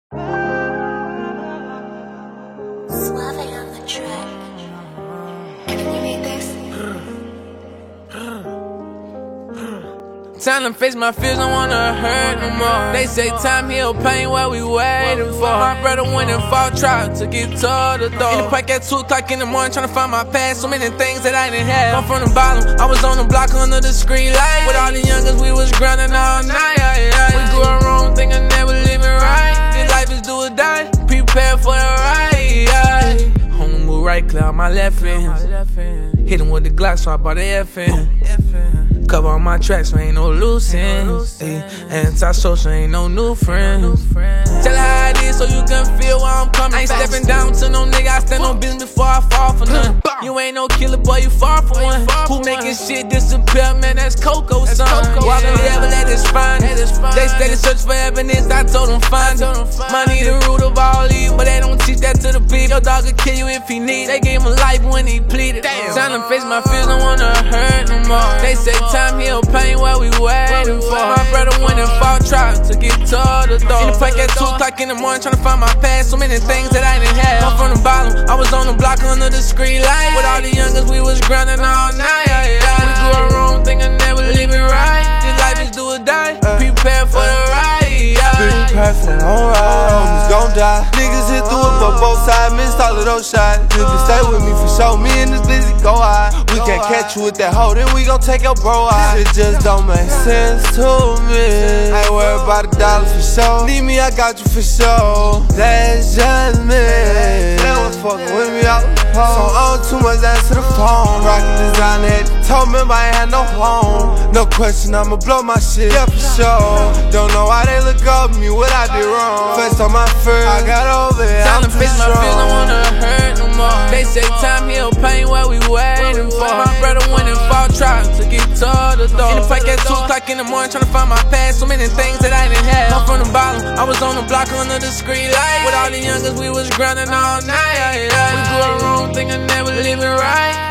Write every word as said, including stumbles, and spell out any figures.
Suave on the track. Can you read this? Time to face my fears, don't wanna hurt no more. They say time heal pain, what we waiting for. My brother went and fought, tried to get to the door. In the park at two o'clock in the morning, trying to find my past. So many things that I didn't have. Come from the bottom, I was on the block under the street light. With all the youngers, we was grinding all night. We grew up wrong, thinking never living right. This life is do or die, prepare for the ride. Home move right, clear out my left hand. Hit him with the Glock, so I bought the F N. Cover all my tracks, so ain't no loose ends. Anti-social, ain't no new friends. Tell her how it is so you can feel where I'm coming. I ain't stepping down to no nigga, I stand on business before I fall for nothing. You ain't no killer, boy, you far from one. Who making shit disappear, man, that's Coco, son. Walk the level at his finest. They steady search for evidence, I told them find it. Money the root of all evil, but they don't teach that to the people. Your dog will kill you if he need. They gave him life when he pleaded. Time to face my fears, don't wanna hurt no more. They say time heal pain, what we waiting for. My brother went and fought, tried to get to the door. In the park at two o'clock in the morning, trying to find my past. So many things that I didn't have. Come from the bottom, I was on the block under the street light. With all the youngers, we was grinding all night. We grew up wrong, thinking never living right. This life is do or die, prepare for the ride. Been perfect, alright, homies gon' die. Niggas hit through it, but both sides missed all of those shots. You can stay with me for sure, me and this busy go high. We can't catch you with that hoe, then we gon' take your bro out. It just don't make sense to me. I ain't worried about a dollar for sure. Need me, I got you for sure. That's just me. They was fucking with me out the pole. So I owe too much answer the phone. Rocket design head, told me I ain't had no home. No question, I'ma blow my shit, yeah for sure. Don't know why they look up at me, what I did wrong. First on my first, I got over it. Time to face my fears, don't wanna hurt no more. They say time heal pain, what we waiting for. My brother went and fought, tried to get to the door. In the park at two o'clock in the morning, trying to find my past. So many things that I didn't have. Come from the bottom, I was on the block under the street light. With all the youngers, we was grinding all night. We grew up wrong, thinking never living right.